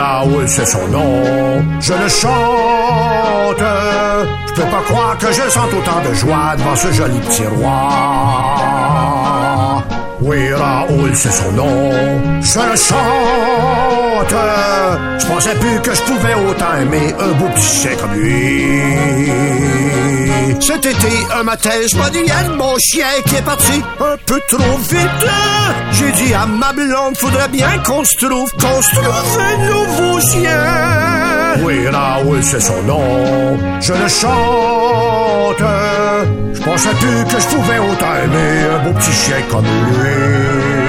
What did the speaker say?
Raoul, c'est son nom. Je le chante. Je peux pas croire que je sente autant de joie devant ce joli petit roi. Oui, Raoul, c'est son nom. Je le chante. Je pensais plus que je pouvais autant aimer un beau petit chien comme lui. Cet été, un matin, je me dis, à mon chien qui est parti un peu trop vite. J'ai dit à ma blonde, faudrait bien qu'on se trouve un nouveau chien. Oui, Raoul, c'est son nom. Je le chante. Je pensais plus que je pouvais autant aimer un beau petit chien comme lui.